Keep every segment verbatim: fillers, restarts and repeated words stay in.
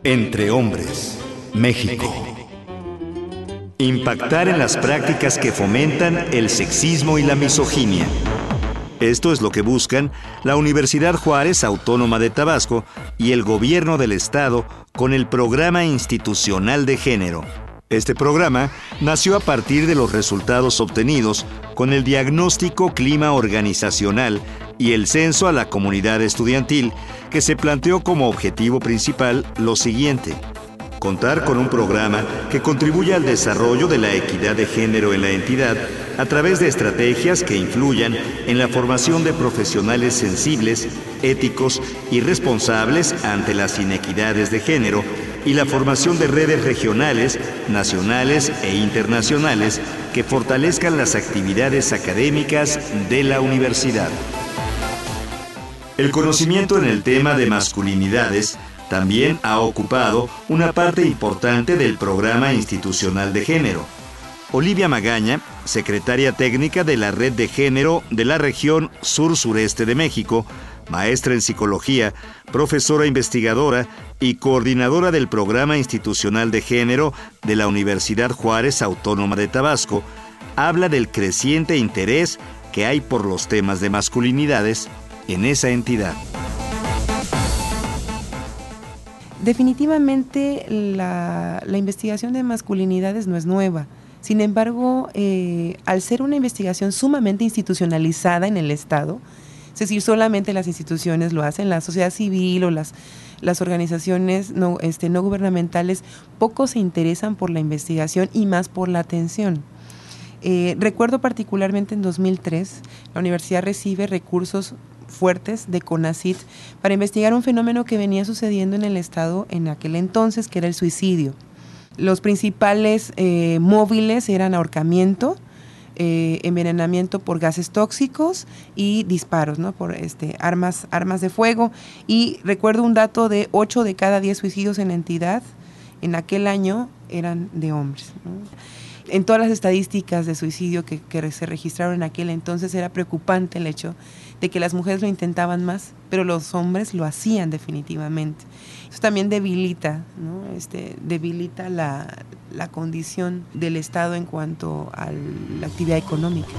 Entre hombres, México. Impactar en las prácticas que fomentan el sexismo y la misoginia. Esto es lo que buscan la Universidad Juárez Autónoma de Tabasco y el Gobierno del Estado con el Programa Institucional de Género. Este programa nació a partir de los resultados obtenidos con el diagnóstico Clima Organizacional y el censo a la comunidad estudiantil, que se planteó como objetivo principal lo siguiente: contar con un programa que contribuya al desarrollo de la equidad de género en la entidad a través de estrategias que influyan en la formación de profesionales sensibles, éticos y responsables ante las inequidades de género, y la formación de redes regionales, nacionales e internacionales que fortalezcan las actividades académicas de la universidad. El conocimiento en el tema de masculinidades también ha ocupado una parte importante del Programa Institucional de Género. Olivia Magaña, secretaria técnica de la Red de Género de la región sur-sureste de México, maestra en psicología, profesora investigadora y coordinadora del Programa Institucional de Género de la Universidad Juárez Autónoma de Tabasco, habla del creciente interés que hay por los temas de masculinidades en esa entidad. Definitivamente la, la investigación de masculinidades no es nueva. Sin embargo, eh, al ser una investigación sumamente institucionalizada en el Estado, es decir, solamente las instituciones lo hacen, la sociedad civil o las, las organizaciones no, este, no gubernamentales, poco se interesan por la investigación y más por la atención. Eh, recuerdo particularmente en dos mil tres, la universidad recibe recursos fuertes de CONACYT para investigar un fenómeno que venía sucediendo en el Estado en aquel entonces, que era el suicidio. Los principales eh, móviles eran ahorcamiento, eh, envenenamiento por gases tóxicos y disparos, ¿no? Por este, armas, armas de fuego. Y recuerdo un dato de ocho de cada diez suicidios en la entidad en aquel año eran de hombres, ¿no? En todas las estadísticas de suicidio que, que se registraron en aquel entonces era preocupante el hecho de que las mujeres lo intentaban más, pero los hombres lo hacían definitivamente. Eso también debilita, ¿no? Este, debilita la, la condición del Estado en cuanto a la actividad económica.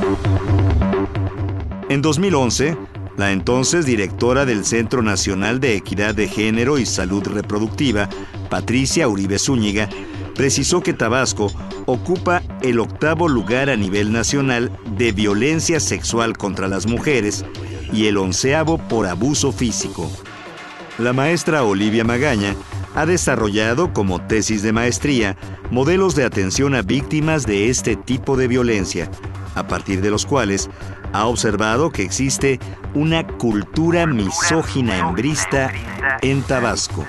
En dos mil once, la entonces directora del Centro Nacional de Equidad de Género y Salud Reproductiva, Patricia Uribe Zúñiga, precisó que Tabasco ocupa el octavo lugar a nivel nacional de violencia sexual contra las mujeres y el onceavo por abuso físico. La maestra Olivia Magaña ha desarrollado como tesis de maestría modelos de atención a víctimas de este tipo de violencia, a partir de los cuales ha observado que existe una cultura misógina hembrista en Tabasco.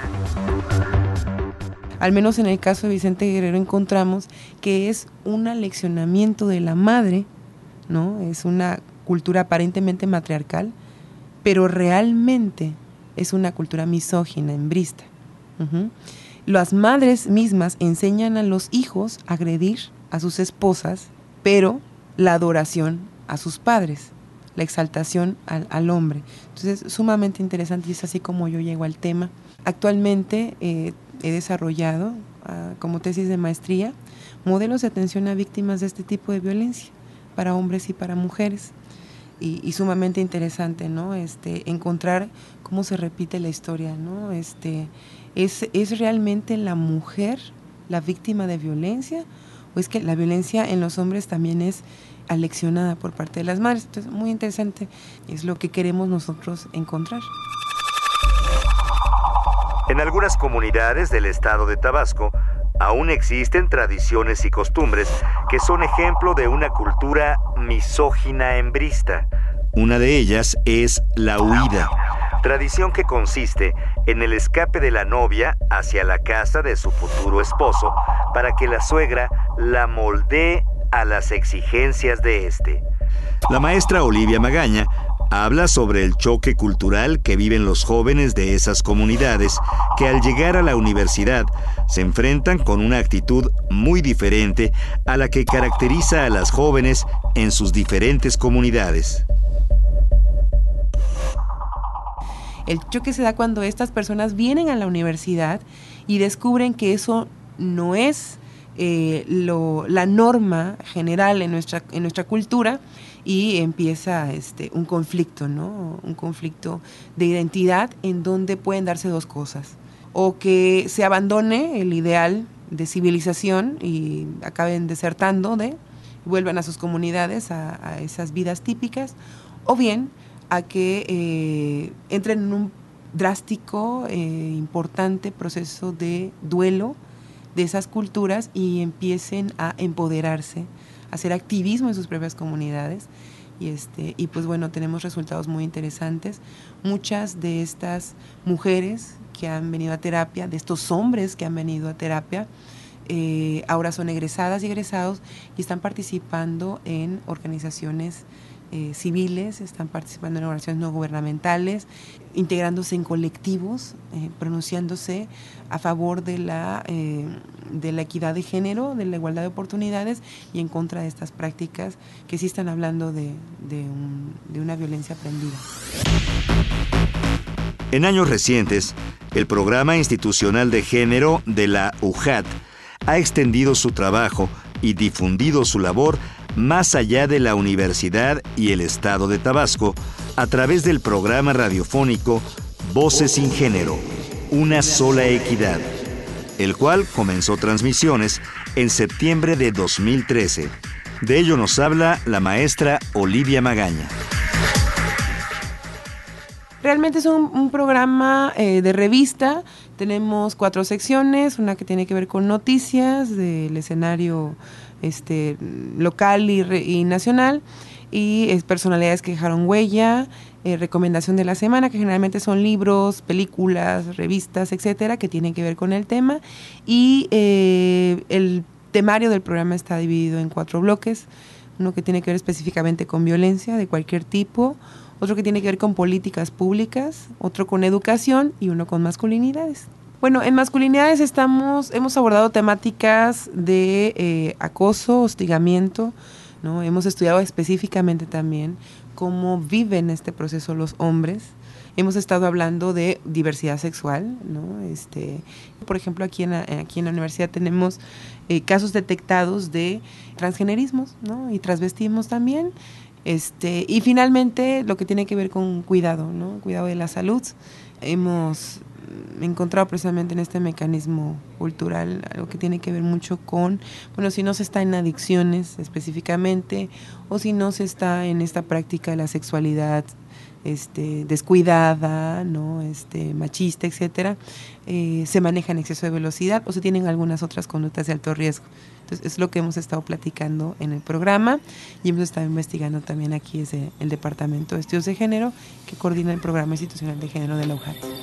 Al menos en el caso de Vicente Guerrero encontramos que es un aleccionamiento de la madre, ¿no? Es una cultura aparentemente matriarcal, pero realmente es una cultura misógina, hembrista. Uh-huh. Las madres mismas enseñan a los hijos a agredir a sus esposas, pero la adoración a sus padres, la exaltación al, al hombre. Entonces, sumamente interesante, y es así como yo llego al tema. Actualmente eh, he desarrollado uh, como tesis de maestría modelos de atención a víctimas de este tipo de violencia para hombres y para mujeres, y, y sumamente interesante, ¿no? Este, encontrar cómo se repite la historia, ¿no? Este, ¿es, ¿Es realmente la mujer la víctima de violencia, o es que la violencia en los hombres también es aleccionada por parte de las madres? Entonces, muy interesante, es lo que queremos nosotros encontrar. En algunas comunidades del estado de Tabasco aún existen tradiciones y costumbres que son ejemplo de una cultura misógina hembrista. Una de ellas es la huida, tradición que consiste en el escape de la novia hacia la casa de su futuro esposo para que la suegra la moldee a las exigencias de este. La maestra Olivia Magaña habla sobre el choque cultural que viven los jóvenes de esas comunidades que al llegar a la universidad se enfrentan con una actitud muy diferente a la que caracteriza a las jóvenes en sus diferentes comunidades. El choque se da cuando estas personas vienen a la universidad y descubren que eso no es eh, lo, la norma general en nuestra, en nuestra cultura, y empieza este, un conflicto, ¿no? Un conflicto de identidad en donde pueden darse dos cosas. O que se abandone el ideal de civilización y acaben desertando de, vuelvan a sus comunidades, a, a esas vidas típicas, o bien a que eh, entren en un drástico, eh, importante proceso de duelo de esas culturas y empiecen a empoderarse, hacer activismo en sus propias comunidades. Y, este, y pues bueno, tenemos resultados muy interesantes. Muchas de estas mujeres que han venido a terapia, de estos hombres que han venido a terapia, eh, ahora son egresadas y egresados y están participando en organizaciones eh, civiles, están participando en organizaciones no gubernamentales, integrándose en colectivos, eh, pronunciándose a favor de la, eh, de la equidad de género, de la igualdad de oportunidades y en contra de estas prácticas que sí están hablando de, de, un, de una violencia aprendida. En años recientes, el Programa Institucional de Género de la U J A T ha extendido su trabajo y difundido su labor más allá de la universidad y el estado de Tabasco a través del programa radiofónico Voces sin Género, una sola equidad, el cual comenzó transmisiones en septiembre de dos mil trece. De ello nos habla la maestra Olivia Magaña. Realmente es un, un programa eh, de revista. Tenemos cuatro secciones, una que tiene que ver con noticias del escenario este, local y, re, y nacional, y es personalidades que dejaron huella, eh, recomendación de la semana, que generalmente son libros, películas, revistas, etcétera, que tienen que ver con el tema, y eh, el temario del programa está dividido en cuatro bloques, uno que tiene que ver específicamente con violencia de cualquier tipo, otro que tiene que ver con políticas públicas, otro con educación y uno con masculinidades. Bueno, en masculinidades estamos, hemos abordado temáticas de eh, acoso, hostigamiento, ¿no? Hemos estudiado específicamente también cómo viven este proceso los hombres. Hemos estado hablando de diversidad sexual, ¿no? Este, por ejemplo, aquí en la, aquí en la universidad tenemos eh, casos detectados de transgenerismos, ¿no? Y transvestismos también. Este, y finalmente lo que tiene que ver con cuidado, ¿no? Cuidado de la salud. Hemos encontrado precisamente en este mecanismo cultural algo que tiene que ver mucho con, bueno, si no se está en adicciones específicamente, o si no se está en esta práctica de la sexualidad este, descuidada, ¿no? Este, machista, etcétera, eh, se maneja en exceso de velocidad o se tienen algunas otras conductas de alto riesgo. Entonces, es lo que hemos estado platicando en el programa y hemos estado investigando también aquí desde el Departamento de Estudios de Género, que coordina el Programa Institucional de Género de la U J A T.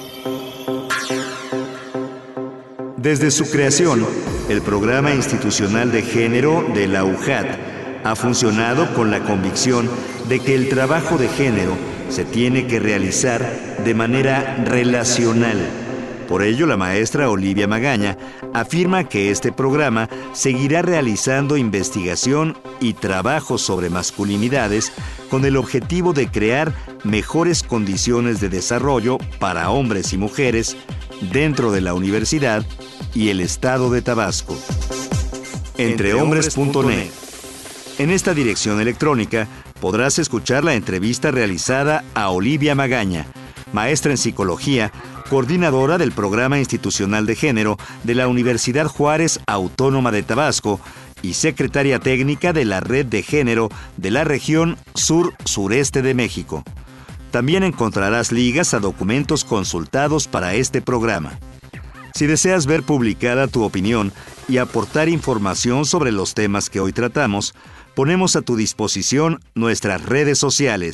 Desde su creación, el Programa Institucional de Género de la U J A T ha funcionado con la convicción de que el trabajo de género se tiene que realizar de manera relacional. Por ello, la maestra Olivia Magaña afirma que este programa seguirá realizando investigación y trabajo sobre masculinidades con el objetivo de crear mejores condiciones de desarrollo para hombres y mujeres dentro de la universidad y el estado de Tabasco. entrehombres punto net. En esta dirección electrónica podrás escuchar la entrevista realizada a Olivia Magaña, maestra en psicología, coordinadora del Programa Institucional de Género de la Universidad Juárez Autónoma de Tabasco y secretaria técnica de la Red de Género de la región sur-sureste de México. También encontrarás ligas a documentos consultados para este programa. Si deseas ver publicada tu opinión y aportar información sobre los temas que hoy tratamos, ponemos a tu disposición nuestras redes sociales.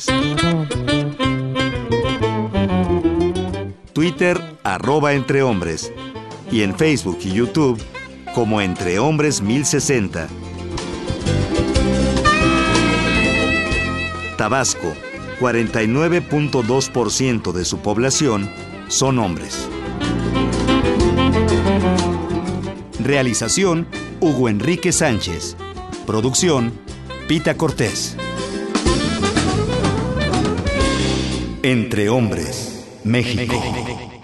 Twitter, arroba Entre Hombres, y en Facebook y YouTube como Entre Hombres mil sesenta. Tabasco, cuarenta y nueve punto dos por ciento de su población son hombres. Realización, Hugo Enrique Sánchez. Producción, Pita Cortés. Entre Hombres. México.